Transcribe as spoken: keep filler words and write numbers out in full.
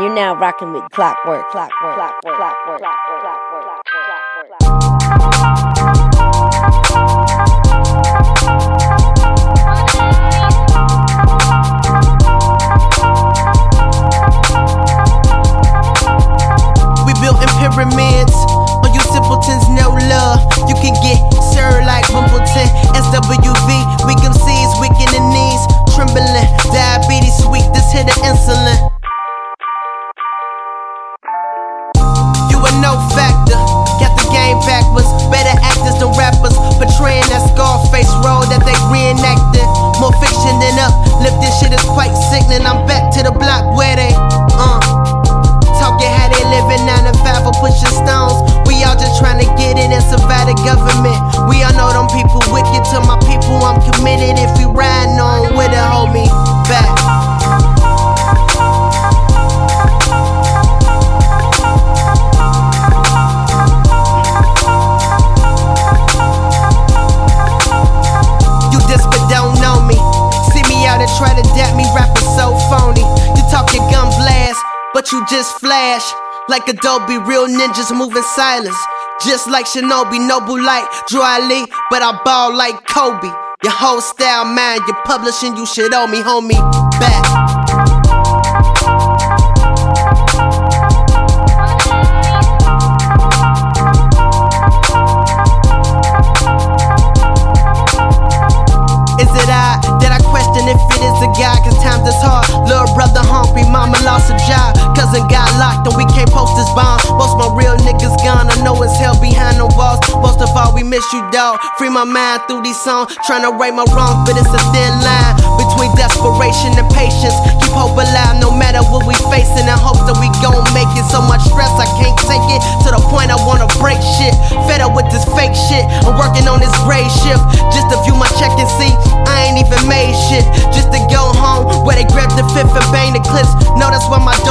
You're now rocking with Clockwork, Clockwork, Clockwork, Clockwork, Clockwork, Clockwork, Clockwork. We building pyramids, on you simpletons, no love. You can get served like Wimbledon. S W V, weak M Cs, weak in the knees, trembling. Diabetes sweet, this hit of insulin. You a no factor, got the game backwards. Better actors than rappers, portraying that Scarface role that they reenacted. More fiction than uplifting, shit is quite sickening. I'm back to the block where they, uh talking how they living nine to five for pushing stones. We all just trying to get in and survive the government. We all know them people wicked. To my people, I'm committed. If we riding on with it, hold me back. You just but don't know me. See me out and try to dap me, rapping so phony. You talking gun blast, but you just flash like Adobe, real ninjas moving silence. Just like Shinobi, noble like Drew Ali, but I ball like Kobe. Your whole style mine, you're publishing, you should owe me, homie, back. Is it I that I question if it is a guy? Cause times is hard. Little brother hungry, mama lost a job. Cousin got locked and we can't post this bond. Most my real niggas gone. I know it's hell behind the walls. Most of all, we miss you, dawg. Free my mind through these songs. Tryna right my wrongs, but it's a thin line between desperation and patience. Keep hope alive no matter what we facing, and hope that we gon' make it. So much stress, I can't take it. To the point I wanna break shit. Fed up with this fake shit. I'm working on this grade shift just to view my check and see I ain't even made shit. Just to go home where they grab the fifth and bang the clips. Know that's why my